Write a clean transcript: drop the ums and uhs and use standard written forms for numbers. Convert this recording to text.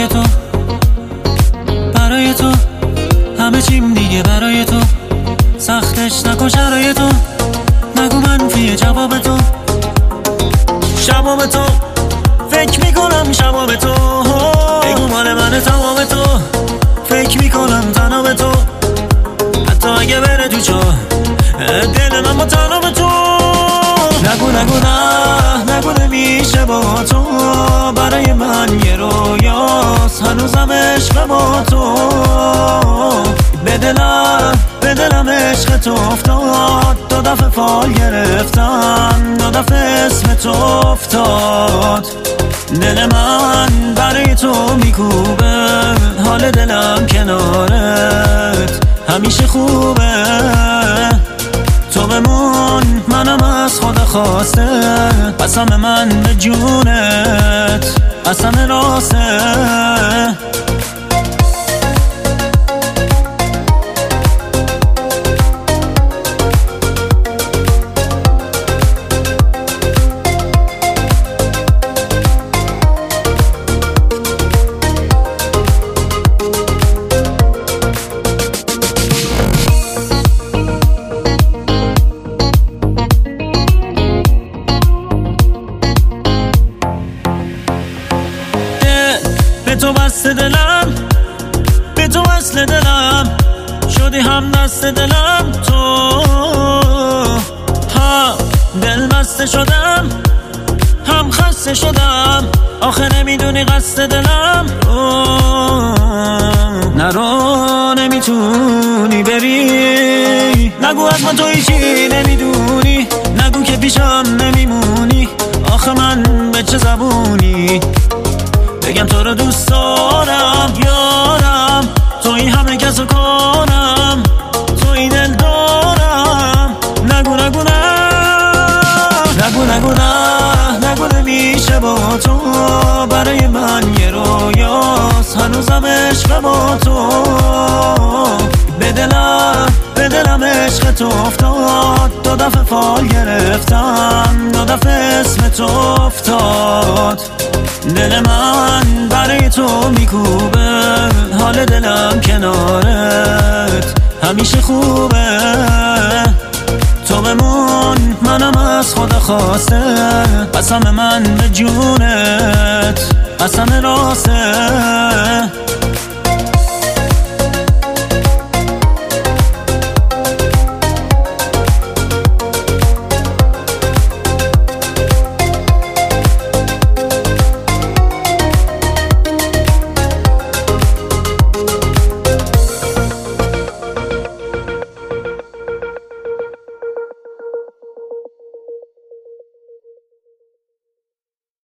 برای تو، برای تو همه چیم دیگه برای تو، سختش نکن شرای تو، نگو منفیه جواب تو، شباب تو فکر میکنم شباب تو، بگو مال من تمام تو، فکر میکنم تنها به تو، حتی اگه بره تو چا دل من با تنها به تو، نگو نگو نمیشه با تو، برای من یه رویاست هنوزم عشق با تو، به دلم عشق تو افتاد، 2 دفعه فال گرفتم، 2 دفعه اسم تو افتاد، دل من برای تو میکوبه، حال دلم کنارت همیشه خوبه، تو بمون منم از خدا خواسته، قسم من به جونت قسم راسته. به تو بسته دلم، به تو وصل دلم، شدی هم دست دلم تو، ها دل بسته شدم هم خسته شدم، آخه نمیدونی قصد دلم نرو نمیتونی بری، نگو از من تو هیچی نمیدونی، نگو که پیشم نمیمونی، آخه من به چه زبونی بگم تو رو دوست دارم یارم، تو این همه کس و کارم، تو این دل دارم، نگو نمیشه با تو، برای من یه رویاست هنوزم عشق با تو، به دلم عشق تو افتاد، 2 دفعه فال گرفتم، 2 دفعه اسم تو افتاد، دل من برای تو میکوبه، حال دلم کنارت همیشه خوبه، تو بمون منم از خدا خواسته، قسم من به جونت قسم راسته.